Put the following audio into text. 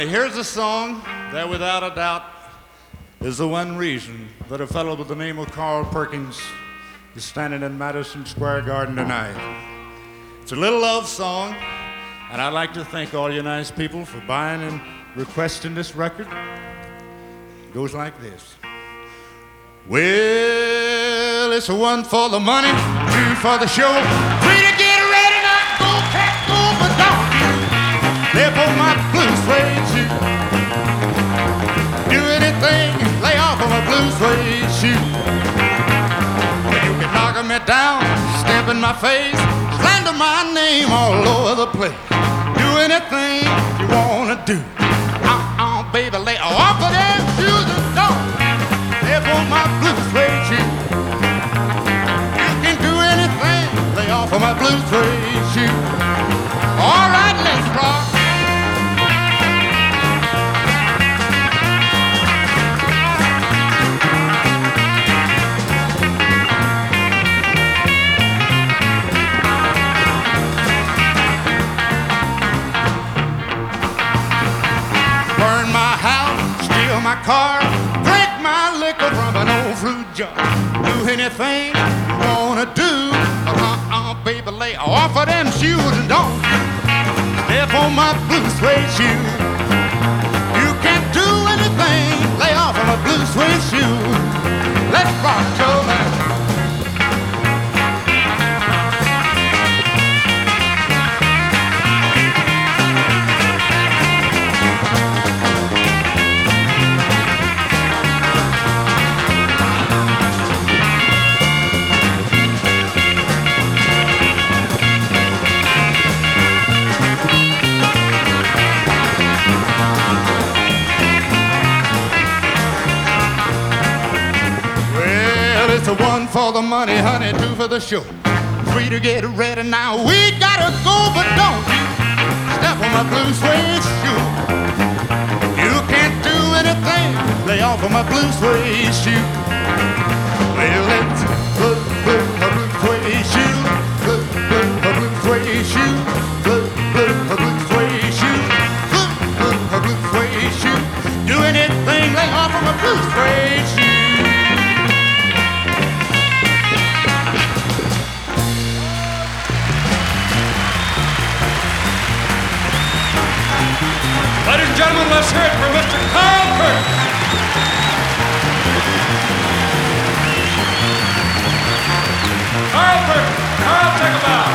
Here's a song that without a doubt is the one reason that a fellow with the name of Carl Perkins is standing in Madison Square Garden tonight. It's a little love song, and I'd like to thank all you nice people for buying and requesting this record. It goes like this. Well, it's one for the money, two for the show, three to get ready, not go, cat, go, but don't live on my blue suede shoe. Do anything, lay off on my blue suede shoe. You can knock me down, step in my face, slander my name all over the place. Do anything you wanna do. Baby, lay off of them shoes and don't live on my blue suede shoe. You can do anything, lay off of my blue suede shoe. All right, let's rock. My car, drink my liquor from an old fruit jar. Do anything you wanna do. Baby, lay off of them shoes and don't step on my blue suede shoe. You can't do anything, lay off of my blue suede shoe. Let's rock, children. One for the money, honey, two for the show, three to get ready. Now we gotta go, but don't you step on my blue suede shoe. You can't do anything, lay off of my blue suede shoe. Well, it's blue suede shoe, blue suede shoe, blue suede shoe, blue suede shoe. Do anything, lay off of my blue suede shoe. Ladies and gentlemen, let's hear it for Mr. Carl Perkins. Carl Perkins. Carl, take a bow.